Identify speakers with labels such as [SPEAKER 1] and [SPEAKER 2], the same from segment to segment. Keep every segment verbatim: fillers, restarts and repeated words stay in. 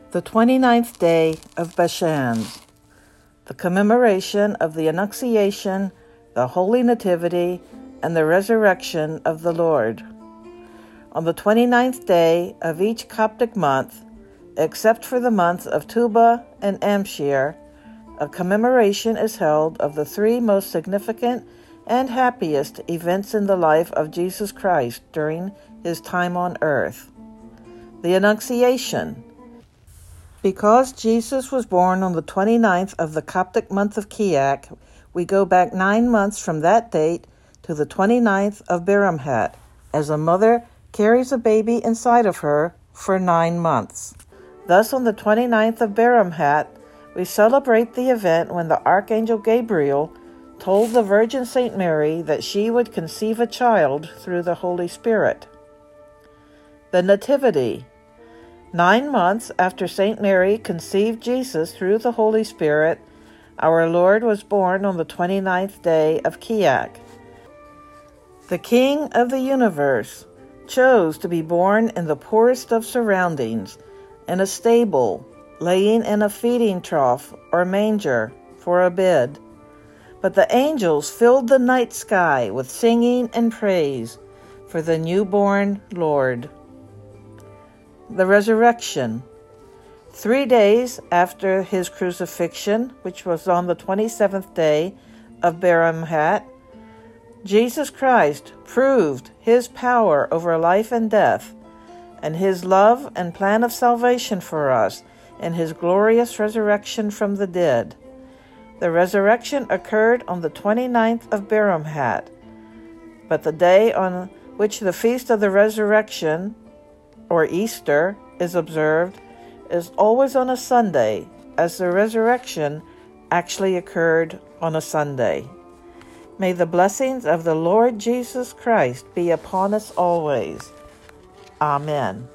[SPEAKER 1] The twenty-ninth day of Beshans, the commemoration of the Annunciation, the Holy Nativity, and the Resurrection of the Lord. On the twenty-ninth day of each Coptic month, except for the months of Tuba and Amshir, a commemoration is held of the three most significant and happiest events in the life of Jesus Christ during his time on earth. The Annunciation. Because Jesus was born on the twenty-ninth of the Coptic month of Kiak, we go back nine months from that date to the twenty-ninth of Biramhat, as a mother carries a baby inside of her for nine months. Thus, on the twenty-ninth of Biramhat, we celebrate the event when the Archangel Gabriel told the Virgin Saint Mary that she would conceive a child through the Holy Spirit. The Nativity. Nine months after Saint Mary conceived Jesus through the Holy Spirit, our Lord was born on the twenty-ninth day of Kiak. The King of the universe chose to be born in the poorest of surroundings, in a stable, laying in a feeding trough or manger for a bed. But the angels filled the night sky with singing and praise for the newborn Lord. The Resurrection. Three days after his crucifixion, which was on the twenty-seventh day of Biramhat, Jesus Christ proved his power over life and death, and his love and plan of salvation for us in his glorious resurrection from the dead. The resurrection occurred on the twenty-ninth of Biramhat, but the day on which the Feast of the Resurrection, or Easter, is observed is always on a Sunday, as the resurrection actually occurred on a Sunday. May the blessings of the Lord Jesus Christ be upon us always. Amen.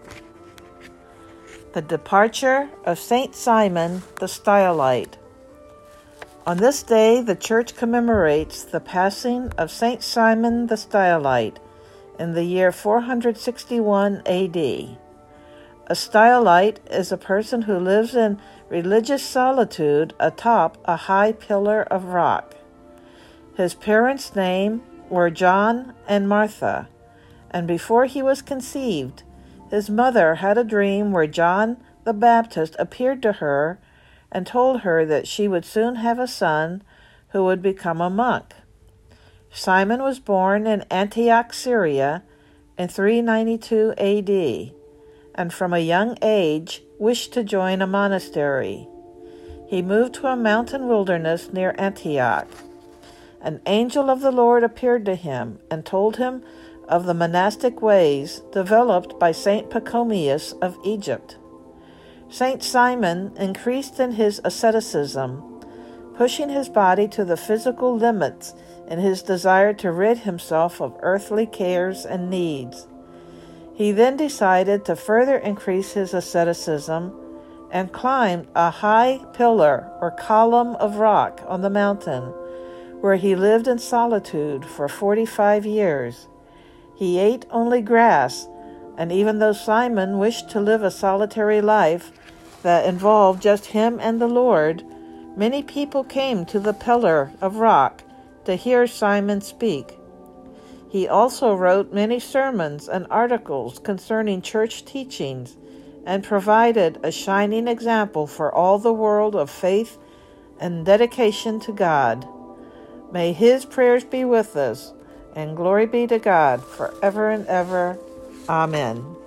[SPEAKER 1] The departure of Saint Simon the Stylite. On this day, the Church commemorates the passing of Saint Simon the Stylite in the year four hundred sixty-one A D. A stylite is a person who lives in religious solitude atop a high pillar of rock. His parents' names were John and Martha, and before he was conceived, his mother had a dream where John the Baptist appeared to her and told her that she would soon have a son who would become a monk. Simon was born in Antioch, Syria, in three ninety-two A D, and from a young age wished to join a monastery. He moved to a mountain wilderness near Antioch. An angel of the Lord appeared to him and told him of the monastic ways developed by Saint Pachomius of Egypt. Saint Simon increased in his asceticism, pushing his body to the physical limits in his desire to rid himself of earthly cares and needs. He then decided to further increase his asceticism and climbed a high pillar or column of rock on the mountain, where he lived in solitude for forty-five years. He ate only grass, and even though Simon wished to live a solitary life that involved just him and the Lord, many people came to the pillar of rock to hear Simon speak. He also wrote many sermons and articles concerning church teachings and provided a shining example for all the world of faith and dedication to God. May his prayers be with us, and glory be to God forever and ever. Amen.